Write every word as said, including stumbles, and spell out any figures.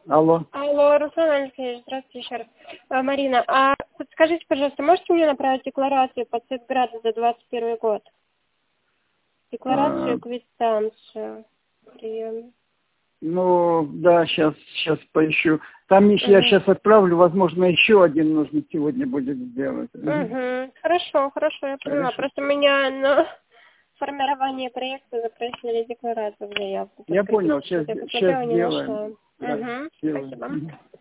Алло. Алло, Руслан Алексеевич, здравствуйте еще раз. А, Марина, а подскажите, пожалуйста, можете мне направить декларацию по Цветграду за двадцать первый год? Декларацию, А, квитанцию. Прием. ну, да, сейчас, сейчас поищу. Там еще я Угу. сейчас отправлю, возможно, еще один нужно сегодня будет сделать. Угу. Хорошо, хорошо, я поняла. Хорошо. Просто меня на формирование проекта запросили декларацию в заявку. Я понял, сейчас, Я сейчас посмотрела, не сделаем. нашла. Да, Угу. сделаем. Спасибо.